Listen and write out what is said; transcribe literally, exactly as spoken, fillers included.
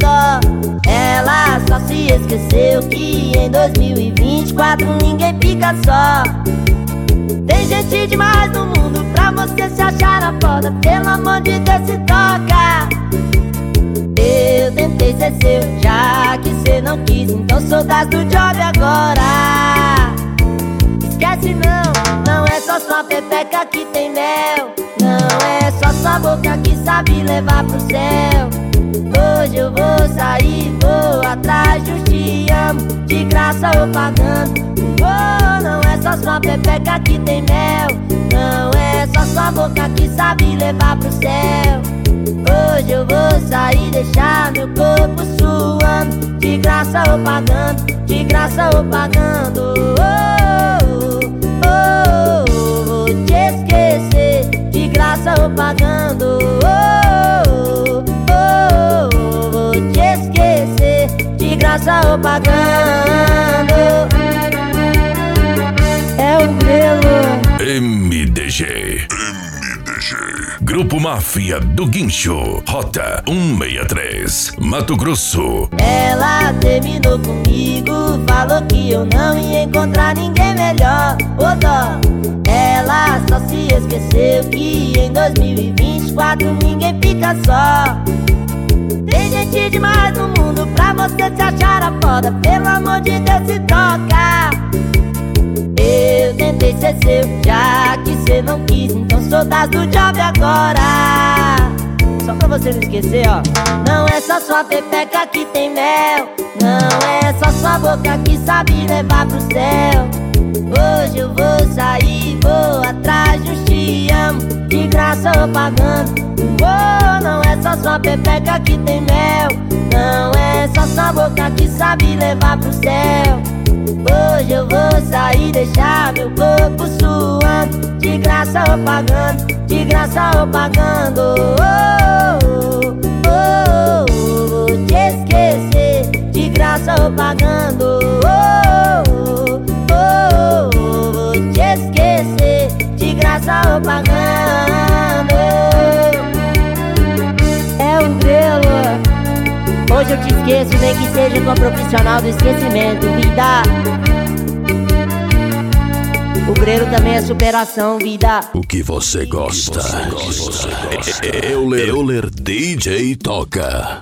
dó. Ela só se esqueceu que em dois mil e vinte e quatro ninguém fica só. Tem gente demais no mundo pra você se achar a foda. Pelo amor de Deus, se toca. Eu tentei ser seu, já que cê não quis, então sou das do job agora. Esquece não, não é só sua pepeca que tem mel. Não é só sua boca que sabe levar pro céu. Hoje eu vou sair, vou atrás de um te amo, de graça ou pagando. Oh, não é só sua pepeca que tem mel. Não é só sua boca que sabe levar pro céu. Hoje eu vou sair, deixar meu corpo suando, de graça ou pagando, de graça ou pagando. Oh, oh, oh, oh, vou te esquecer, de graça ou pagando. Oh, oh, oh, oh, vou te esquecer, de graça ou pagando. É o Grelo M D G. Grupo Máfia do Guincho, Rota cento e sessenta e três, Mato Grosso. Ela terminou comigo, falou que eu não ia encontrar ninguém melhor. Ô dó, ela só se esqueceu que em dois mil e vinte e quatro ninguém fica só. Tem gente demais no mundo pra você se achar a foda. Pelo amor de Deus, se toca. Eu tentei ser seu, já que cê não quis, então sou das do job agora. Só pra você não esquecer, ó. Não é só sua pepeca que tem mel. Não é só sua boca que sabe levar pro céu. Hoje eu vou sair, vou atrás de um te amo, de graça ou pagando. Oh, não é só sua pepeca que tem mel. Não é só sua boca que sabe levar pro céu. Hoje eu vou sair, deixar meu corpo suando, de graça ou pagando, de graça ou pagando. Oh, oh, oh, oh, vou te esquecer, de graça ou pagando. Oh, oh, oh, oh, vou te esquecer, de graça ou pagando. É o Grelo. Hoje eu te esqueço, nem que seja com a profissional do esquecimento, vida. O Grelo também é superação, vida. O que você gosta? Euler D J toca.